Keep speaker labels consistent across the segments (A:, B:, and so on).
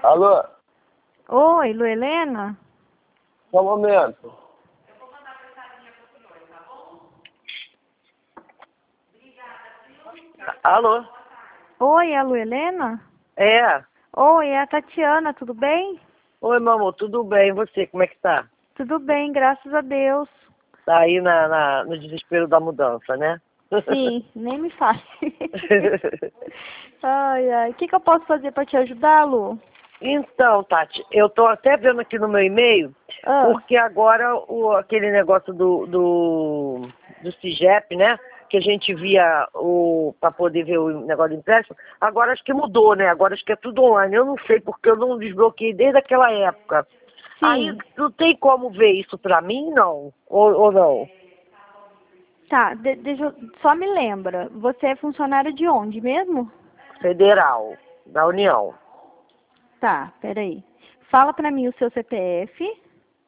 A: Alô?
B: Oi, Lu Helena?
A: Só um momento. Alô?
B: Oi, é a Lu Helena?
A: É.
B: Oi, é a Tatiana, tudo bem?
A: Oi, meu amor, tudo bem? E você, como é que tá?
B: Tudo bem, graças a Deus.
A: Tá aí no desespero da mudança, né?
B: Sim, nem me fale. Ai, ai. O que eu posso fazer para te ajudar, Lu?
A: Então, Tati, eu tô até vendo aqui no meu e-mail,
B: Ah,
A: porque agora aquele negócio do CIGEP, né? Que a gente via para poder ver o negócio do empréstimo, agora acho que mudou, né? Agora acho que é tudo online. Eu não sei porque eu não desbloqueei desde aquela época. Aí
B: sim.
A: não tem como ver isso pra mim, não? Ou não?
B: Tá, só me lembra. Você é funcionário de onde mesmo?
A: Federal, da União.
B: Tá, peraí. Fala pra mim o seu CPF.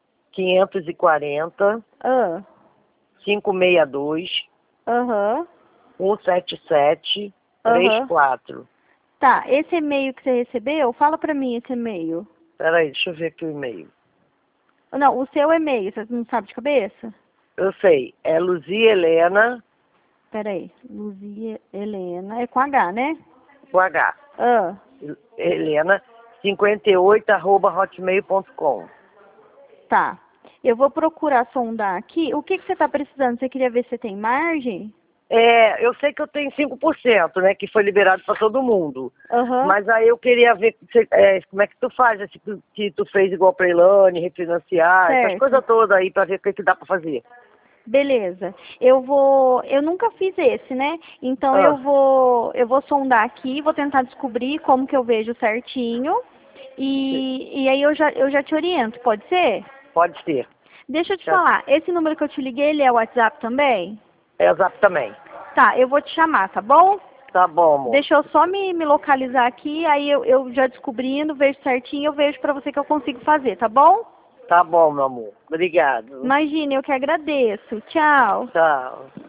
A: 540
B: Ah,
A: 562
B: aham,
A: 177
B: aham.
A: 34.
B: Tá, esse e-mail que você recebeu, fala pra mim esse e-mail.
A: Peraí, deixa eu ver aqui o e-mail.
B: Não, o seu e-mail, você não sabe de cabeça?
A: Eu sei, é Luzia Helena,
B: Peraí, Luzia Helena, é com H, né?
A: com H.
B: Ah,
A: Helena, 58 @hotmail.com.
B: tá. Eu vou procurar sondar aqui. O que você tá precisando? Você queria ver se tem margem?
A: É, eu sei que eu tenho 5%, né, que foi liberado para todo mundo.
B: Aham,
A: Mas aí eu queria ver como é que tu faz, se tu fez igual para Ilane, refinanciar, essas
B: certo.
A: coisas todas aí para ver o que dá para fazer.
B: Beleza. Eu nunca fiz esse, né? Então
A: Ah,
B: eu vou sondar aqui, vou tentar descobrir como que eu vejo certinho. E aí eu já te oriento, pode ser?
A: pode ser.
B: Deixa eu te
A: Já-
B: falar, esse número que eu te liguei, ele é o WhatsApp também?
A: É o Zap também.
B: Tá, eu vou te chamar, tá bom?
A: Tá bom, amor.
B: Deixa eu só me localizar aqui, aí eu já descobrindo, vejo certinho, eu vejo pra você que eu consigo fazer, tá bom?
A: Tá bom, meu amor. Obrigado.
B: Imagine, eu que agradeço. Tchau.
A: Tchau.